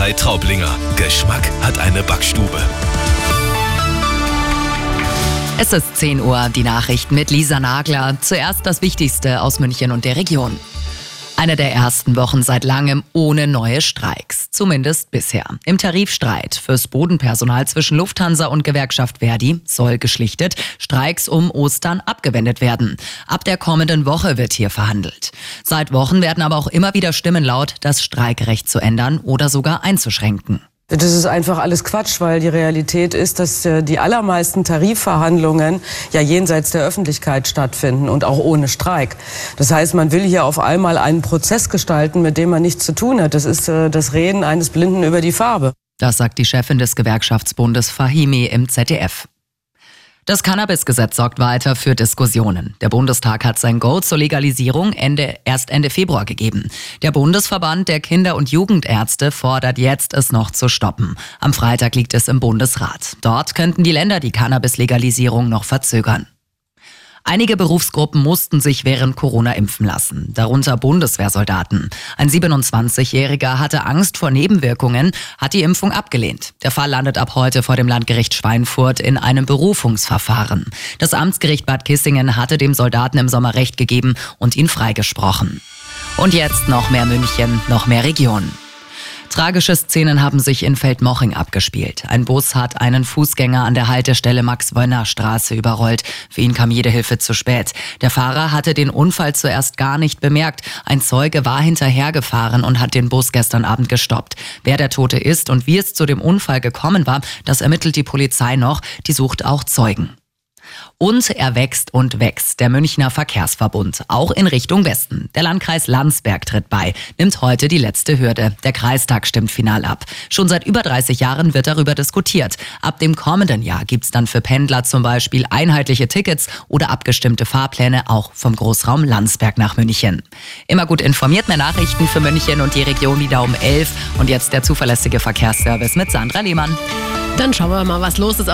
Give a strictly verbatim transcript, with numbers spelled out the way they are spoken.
Bäckerei Traublinger. Geschmack hat eine Backstube. Es ist zehn Uhr, die Nachrichten mit Lisa Nagler. Zuerst das Wichtigste aus München und der Region. Eine der ersten Wochen seit langem ohne neue Streiks. Zumindest bisher. Im Tarifstreit fürs Bodenpersonal zwischen Lufthansa und Gewerkschaft Verdi soll geschlichtet Streiks um Ostern abgewendet werden. Ab der kommenden Woche wird hier verhandelt. Seit Wochen werden aber auch immer wieder Stimmen laut, das Streikrecht zu ändern oder sogar einzuschränken. Das ist einfach alles Quatsch, weil die Realität ist, dass die allermeisten Tarifverhandlungen ja jenseits der Öffentlichkeit stattfinden und auch ohne Streik. Das heißt, man will hier auf einmal einen Prozess gestalten, mit dem man nichts zu tun hat. Das ist das Reden eines Blinden über die Farbe. Das sagt die Chefin des Gewerkschaftsbundes Fahimi im Z D F. Das Cannabisgesetz sorgt weiter für Diskussionen. Der Bundestag hat sein Go zur Legalisierung Ende, erst Ende Februar gegeben. Der Bundesverband der Kinder- und Jugendärzte fordert jetzt, es noch zu stoppen. Am Freitag liegt es im Bundesrat. Dort könnten die Länder die Cannabis-Legalisierung noch verzögern. Einige Berufsgruppen mussten sich während Corona impfen lassen, darunter Bundeswehrsoldaten. Ein siebenundzwanzigjähriger hatte Angst vor Nebenwirkungen, hat die Impfung abgelehnt. Der Fall landet ab heute vor dem Landgericht Schweinfurt in einem Berufungsverfahren. Das Amtsgericht Bad Kissingen hatte dem Soldaten im Sommer Recht gegeben und ihn freigesprochen. Und jetzt noch mehr München, noch mehr Region. Tragische Szenen haben sich in Feldmoching abgespielt. Ein Bus hat einen Fußgänger an der Haltestelle Max-Wönner-Straße überrollt. Für ihn kam jede Hilfe zu spät. Der Fahrer hatte den Unfall zuerst gar nicht bemerkt. Ein Zeuge war hinterhergefahren und hat den Bus gestern Abend gestoppt. Wer der Tote ist und wie es zu dem Unfall gekommen war, das ermittelt die Polizei noch. Die sucht auch Zeugen. Und er wächst und wächst, der Münchner Verkehrsverbund, auch in Richtung Westen. Der Landkreis Landsberg tritt bei, nimmt heute die letzte Hürde. Der Kreistag stimmt final ab. Schon seit über dreißig Jahren wird darüber diskutiert. Ab dem kommenden Jahr gibt's dann für Pendler zum Beispiel einheitliche Tickets oder abgestimmte Fahrpläne auch vom Großraum Landsberg nach München. Immer gut informiert, mehr Nachrichten für München und die Region wieder um elf. Und jetzt der zuverlässige Verkehrsservice mit Sandra Lehmann. Dann schauen wir mal, was los ist.